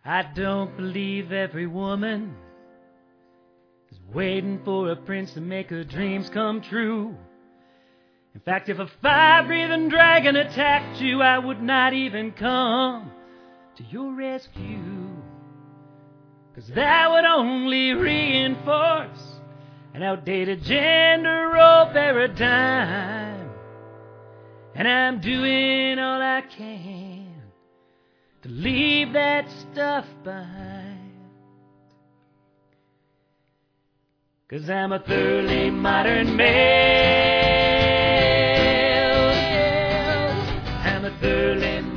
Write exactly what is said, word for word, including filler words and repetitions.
I don't believe every woman is waiting for a prince to make her dreams come true. In fact, if a fire-breathing dragon attacked you, I would not even come to your rescue. 'Cause that would only reinforce an outdated gender role paradigm. And I'm doing all I can to leave that stuff behind. 'Cause I'm a thoroughly modern male. I'm a thoroughly